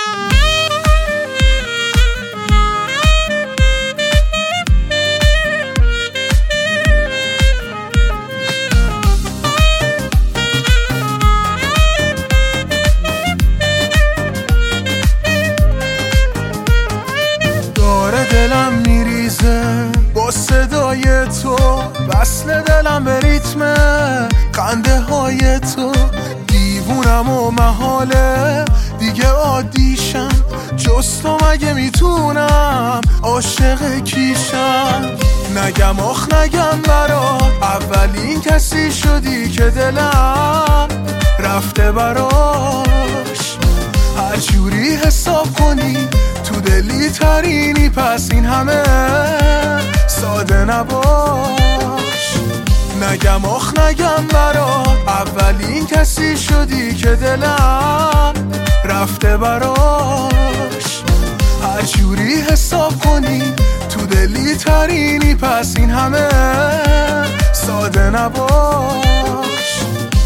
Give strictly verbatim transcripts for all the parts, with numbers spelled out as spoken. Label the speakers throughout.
Speaker 1: دلم میریزه با صدای تو، وصل دلم به ریتم خنده های تو. دیوونم و محاله دیگه عادیشم، جز تو مگه میتونم عاشق کیشم؟ نگم آخ نگم برات، اولین کسی شدی که دلم رفته براش. هر جوری حساب کنی تو دلی ترینی، پس این همه ساده نباش. نگم آخ نگم برات، اولین کسی شدی که دلم رفته براش. هر جوری حساب کنی تو دلی ترینی، پس این همه ساده نباش.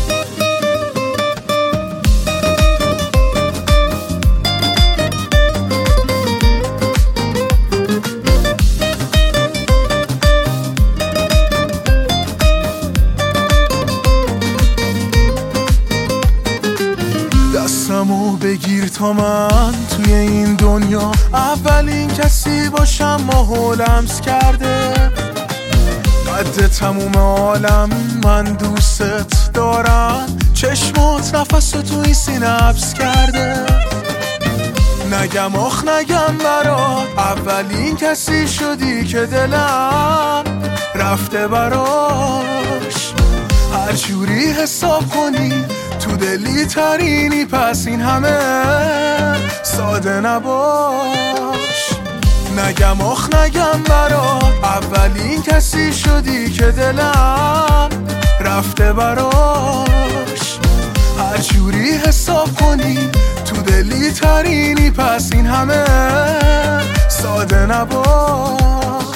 Speaker 1: دستمو بگیر تا من توی این دنیا اولین کسی باشم. ماهو لمس کرده قد تموم عالم، من دوست دارم. چشمات نفس تو این سینه حبس کرده. نگم آخ نگم برات، اولین کسی شدی که دلم رفته براش. هر جوری حساب کنی تو دلی ترینی، پس این همه ساده نباش. نگم آخ نگم برات، اولین کسی شدی که دلم رفته براش. هر جوری حساب کنی تو دلی ترینی، پس این همه ساده نباش.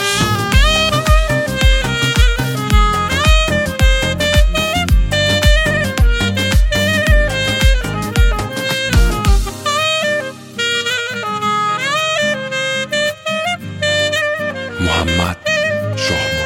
Speaker 2: محمد شاه